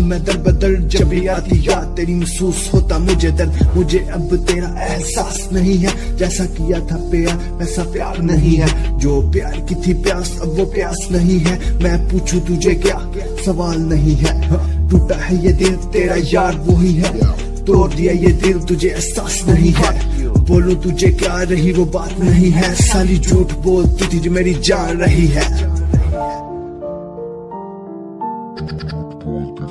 हूँ मैं दर बदर, जब भी आती याद तेरी महसूस होता मुझे दर्द। मुझे अब तेरा एहसास नहीं है, जैसा किया था प्यार वैसा प्यार नहीं है। जो प्यार की थी प्यास अब वो प्यास नहीं है। मैं पूछूं तुझे क्या, सवाल नहीं है। टूटा है ये दिल तेरा यार वही है, तोड़ दिया ये दिल तुझे एहसास नहीं है। बोलूं तुझे क्या रही वो बात नहीं है, साली झूठ बोलती थी जो मेरी जान रही है।